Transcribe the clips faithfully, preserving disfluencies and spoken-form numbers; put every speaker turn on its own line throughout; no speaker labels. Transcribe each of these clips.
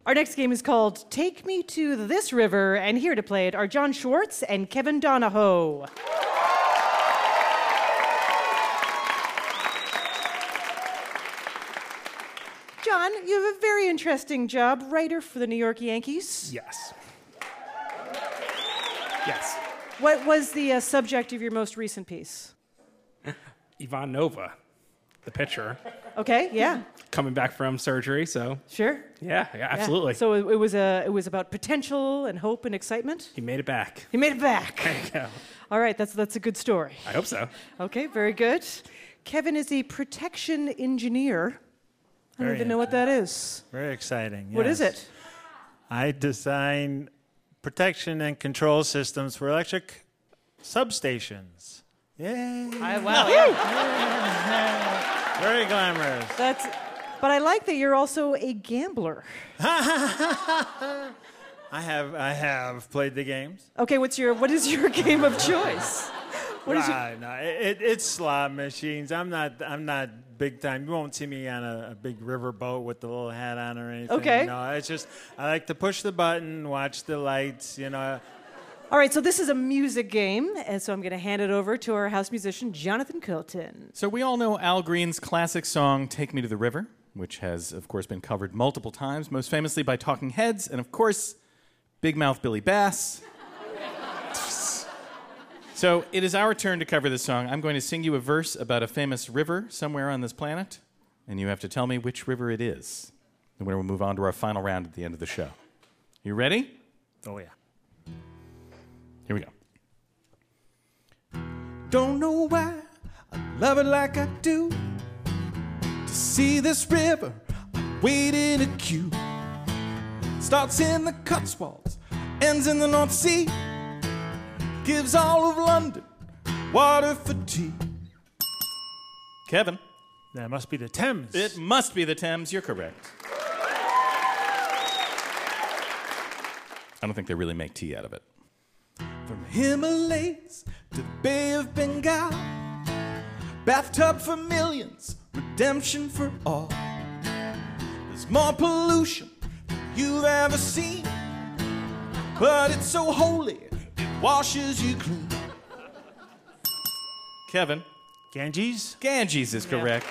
Our next game is called Take Me to This River, and here to play it are John Schwartz and Kevin Donahoe. John, you have a very interesting job, writer for the New York Yankees.
Yes. Yes.
What was the uh, subject of your most recent piece?
Ivan Nova, the pitcher,
Okay, yeah,
coming back from surgery, so
sure.
yeah, yeah, absolutely.
Yeah. So it, it was a, it was about potential and hope and excitement.
He made it back.
He made it back.
There you go.
All right, that's that's a good story.
I hope so.
Okay, very good. Kevin is a protection engineer. I don't
Very
even know what that is.
Very exciting.
What is
yes.
it?
I design protection and control systems for electric substations. Yay!
I, wow, yeah.
Very glamorous.
That's. But I like that you're also a gambler.
I have I have played the games.
Okay, what's your what is your game of choice? What is your,
Ah, no, it, it's slot machines. I'm not I'm not big time. You won't see me on a, a big river boat with the little hat on or anything.
Okay.
No, it's just I like to push the button, watch the lights. You know.
All right, so this is a music game, and so I'm going to hand it over to our house musician, Jonathan Coulton.
So we all know Al Green's classic song, Take Me to the River, which has, of course, been covered multiple times, most famously by Talking Heads, and, of course, Big Mouth Billy Bass. So it is our turn to cover this song. I'm going to sing you a verse about a famous river somewhere on this planet, and you have to tell me which river it is. And we'll move on to our final round at the end of the show. You ready?
Oh yeah.
Here we go.
Don't know why I love it like I do. To see this river, I wait in a queue. Starts in the Cotswolds, ends in the North Sea. Gives all of London water for tea.
Kevin.
That must be the Thames.
It must be the Thames. You're correct. I don't think they really make tea out of it.
From Himalayas to the Bay of Bengal, bathtub for millions, redemption for all. There's more pollution than you've ever seen, but it's so holy, it washes you clean.
Kevin.
Ganges?
Ganges is correct.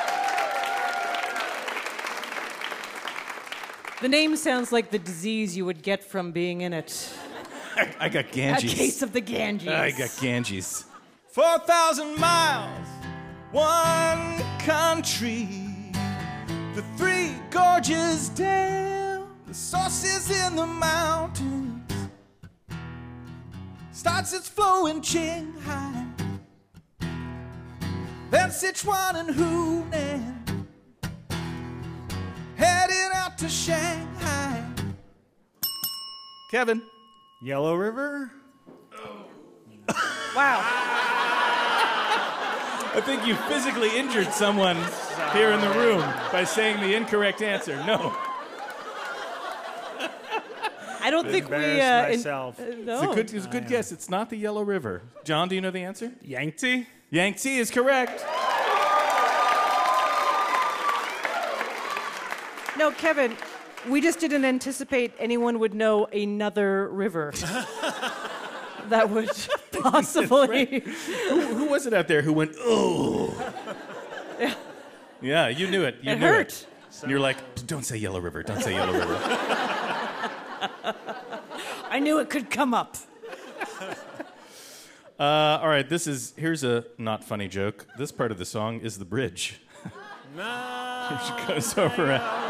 The name sounds like the disease you would get from being in it.
I got Ganges.
A case of the Ganges.
I got Ganges.
Four thousand miles, one country. The three gorges down, the sources in the mountains. Starts its flow in Qinghai, then Sichuan and Hunan, heading out to Shanghai.
Kevin.
Yellow River?
Wow.
I think you physically injured someone here in the room by saying the incorrect answer. No.
I don't think we.
Embarrassed
Uh, in-
myself.
uh,
It's
no.
a good, it's a good guess. It's not the Yellow River. John, do you know the answer?
Yangtze?
Yangtze is correct.
No, Kevin, we just didn't anticipate anyone would know another river that would possibly.
Who, who was it out there who went, oh?
Yeah.
Yeah, you knew it. You
It
knew
hurt.
it. And you're like, don't say Yellow River. Don't say Yellow River.
I knew it could come up.
Uh, all right, this is, here's a not funny joke. This part of the song is the bridge.
No.
Which goes over a...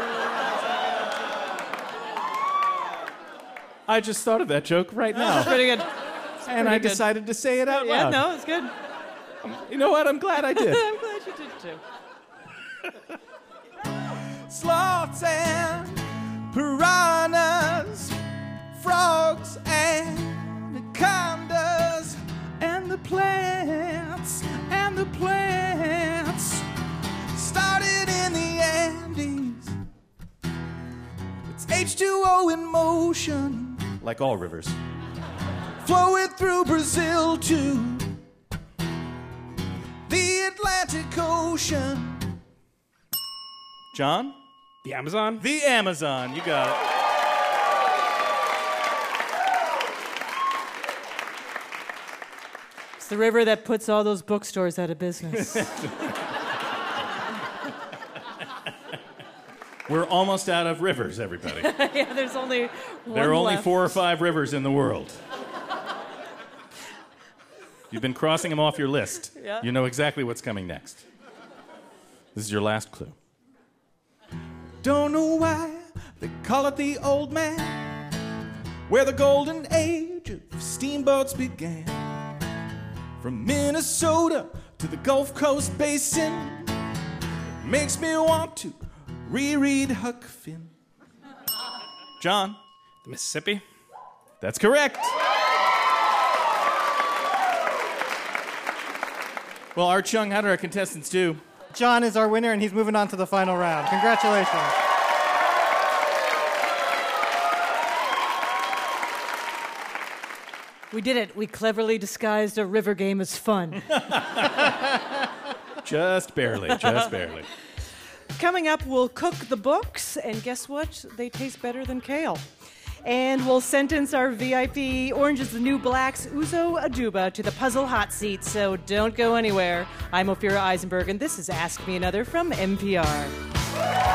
I just thought of that joke right now.
Pretty good.
and I decided to say it out
Yeah,
loud.
no, it's good.
You know what? I'm glad I did.
I'm glad you did too.
Sloths and piranhas, frogs and anacondas, and the plants, and the plants started in the Andes. It's H two O in motion,
Like all rivers.
flowing through Brazil to the Atlantic Ocean.
John?
The Amazon?
The Amazon. You got it.
It's the river that puts all those bookstores out of business.
We're almost out of rivers, everybody.
Yeah, there's only one
There are only
left.
four or five rivers in the world. You've been crossing them off your list.
Yeah.
You know exactly what's coming next. This is your last clue.
Don't know why they call it the Old Man, where the golden age of steamboats began. From Minnesota to the Gulf Coast Basin, makes me want to reread Huck Finn.
John.
The Mississippi?
That's correct. Well, Art Chung, how did our contestants do?
John is our winner, and he's moving on to the final round. Congratulations.
We did it. We cleverly disguised a river game as fun.
Just barely, just barely.
Coming up, we'll cook the books, and guess what? They taste better than kale. And we'll sentence our V I P Orange is the New Black's Uzo Aduba to the puzzle hot seat, so don't go anywhere. I'm Ophira Eisenberg, and this is Ask Me Another from N P R.